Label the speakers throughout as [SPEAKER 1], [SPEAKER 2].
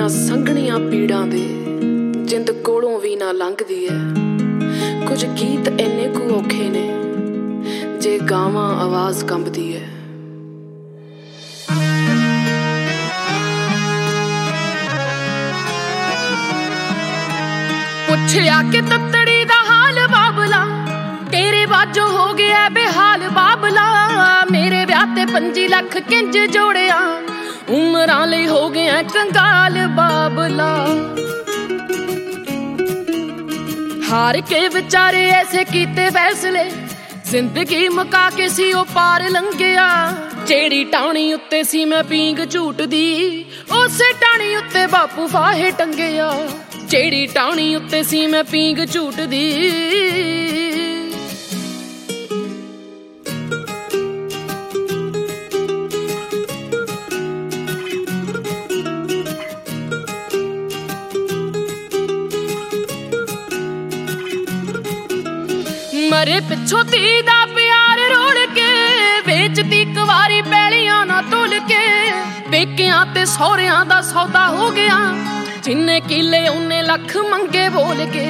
[SPEAKER 1] ਦੀਆਂ ਸੰਘਣੀਆਂ ਪੀੜਾਂ ਦੇ ਜਿੰਦ ਕੋਲੋਂ ਵੀ ਨਾ ਲੰਘਦੀ ਐ। ਕੁਝ ਗੀਤ ਇੰਨੇ ਕੁ ਔਖੇ ਨੇ ਜੇ ਗਾਵਾਂ ਆਵਾਜ਼ ਕੰਬਦੀ ਐ। ਪੁੱਛਿਆ ਕਿ ਤੱਤੜੀ ਦਾ ਹਾਲ ਬਾਬਲਾ, ਤੇਰੇ ਬਾਝੋਂ ਹੋ ਗਿਆ ਬੇਹਾਲ ਬਾਬਲਾ। ਮੇਰੇ ਵਿਆਹ ਤੇ 5 ਲੱਖ ਕਿੰਜ ਜੋੜਿਆ, ਉਮਰਾਂ ਲਈ ਹੋ ਗਿਆ ਕੰਗਾਲ ਬਾਬਲਾ। ਹਾਰ ਕੇ ਵਿਚਾਰੇ ਐਸੇ ਕੀਤੇ ਫੈਸਲੇ, ਜ਼ਿੰਦਗੀ ਮੁਕਾ ਕੇ ਸੀ ਉਹ ਪਾਰ ਲੰਘਿਆ। ਜਿਹੜੀ ਟਾਹਣੀ ਉੱਤੇ ਸੀ ਮੈਂ ਪੀਂਗ ਝੂਟਦੀ, ਉਸੇ ਟਾਹਣੀ ਉੱਤੇ ਬਾਪੂ ਫਾਹੇ ਟੰਗਿਆ। ਜਿਹੜੀ ਟਾਹਣੀ ਉੱਤੇ ਸੀ ਮੈਂ ਪੀਂਗ ਝੂਟਦੀ। ਮਰੇ ਪਿੱਛੋਂ ਧੀ ਦਾ ਪਿਆਰ ਰੋਲ ਕੇ, ਵੇਚਦੀ ਇੱਕ ਵਾਰੀ ਪੈਲੀਆਂ ਨਾ ਤੁਲ ਕੇ। ਪੇਕਿਆਂ ਤੇ ਸਹੁਰਿਆਂ ਦਾ ਸੌਦਾ ਹੋ ਗਿਆ, ਜਿੰਨੇ ਕਿੱਲੇ ਉਹਨੇ ਲੱਖ ਮੰਗੇ ਬੋਲ ਕੇ।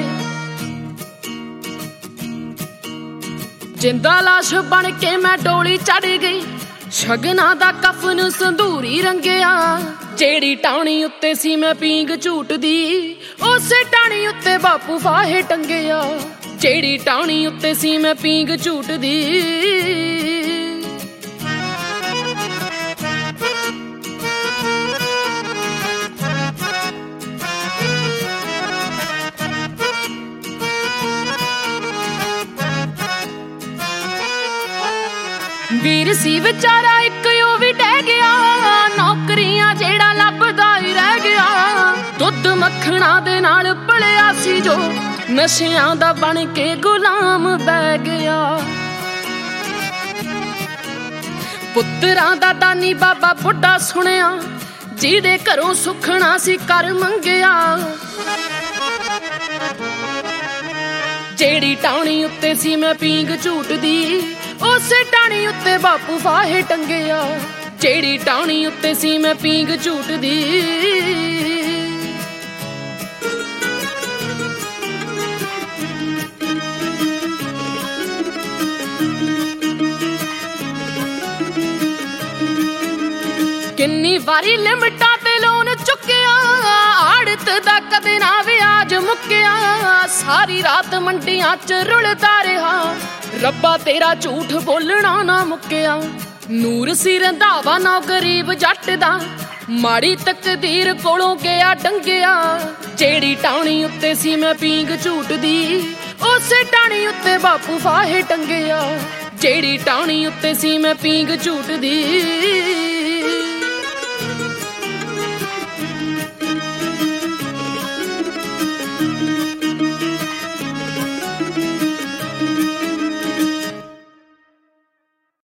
[SPEAKER 1] ਜਿੰਦਾ ਲਾਸ਼ ਬਣ ਕੇ ਮੈਂ ਡੋਲੀ ਚੜ ਗਈ, ਸ਼ਗਨਾਂ ਦਾ ਕਫਨ ਸੰਧੂਰੀ ਰੰਗਿਆ। ਜਿਹੜੀ ਟਾਹਣੀ ਉੱਤੇ ਸੀ ਮੈਂ ਪੀਂਗ ਝੂਟਦੀ, ਉਸੇ ਟਾਹਣੀ ਉੱਤੇ ਬਾਪੂ ਫਾਹੇ ਟੰਗਿਆ। ਜਿਹੜੀ ਟਾਹਣੀ ਉੱਤੇ ਸੀ ਮੈਂ ਪੀਂਗ ਝੂਟਦੀ। ਵੀਰ ਸੀ ਵਿਚਾਰਾ ਇੱਕ ਉਹ ਵੀ ਡਹਿ ਗਿਆ, ਨੌਕਰੀਆਂ ਜਿਹੜਾ ਲੱਭਦਾ ਹੀ ਰਹਿ ਗਿਆ। ਦੁੱਧ ਮੱਖਣਾ ਦੇ ਨਾਲ ਪਲਿਆ ਸੀ ਜੋ, ਨਸ਼ਿਆਂ ਦਾ ਬਣ ਕੇ ਗੁਲਾਮ ਬਹਿ ਗਿਆ। ਪੁੱਤਰਾਂ ਦਾ ਦਾਨੀ ਬਾਬਾ ਬੁੱਢਾ ਸੁਣਿਆ, ਜਿਹਦੇ ਘਰੋਂ ਸੁਖਣਾ ਸੀ ਕਰ ਮੰਗਿਆ। ਜਿਹੜੀ ਟਾਹਣੀ ਉੱਤੇ ਸੀ ਮੈਂ ਪੀਂਗ ਝੂਟਦੀ, ਉਸੇ ਟਾਹਣੀ ਉੱਤੇ ਬਾਪੂ ਫਾਹੇ ਟੰਗਿਆ। ਜਿਹੜੀ ਟਾਹਣੀ ਉੱਤੇ ਸੀ ਮੈਂ ਪੀਂਗ ਝੂਟਦੀ। ਕਿੰਨੀ ਵਾਰੀ ਲਿਮਟਾਂ ਤੇ ਲੋਨ ਚੁੱਕਿਆ, ਆੜਤ ਦਾ ਕਦੇ ਨਾ ਵਿਆਜ ਮੁੱਕਿਆ। ਸਾਰੀ ਰਾਤ ਮੰਡੀਆਂ 'ਚ ਰੁਲਦਾ ਰਿਹਾ, ਰੱਬਾ ਤੇਰਾ ਝੂਠ ਬੋਲਣਾ ਨਾ ਮੁੱਕਿਆ। ਨੂਰ ਸੀ ਰੰਧਾਵਾ ਨਾ ਗਰੀਬ ਜੱਟ ਦਾ, ਮਾੜੀ ਤਕਦੀਰ ਕੋਲੋਂ ਗਿਆ ਡੰਗਿਆ। ਜਿਹੜੀ ਟਾਹਣੀ ਉੱਤੇ ਸੀ ਮੈਂ ਪੀਂਗ ਝੂਟਦੀ, ਉਸੇ ਟਾਹਣੀ ਉੱਤੇ ਬਾਪੂ ਫਾਹੇ ਟੰਗਿਆ। ਜਿਹੜੀ ਟਾਹਣੀ ਉੱਤੇ ਸੀ ਮੈਂ ਪੀਂਗ ਝੂਟਦੀ।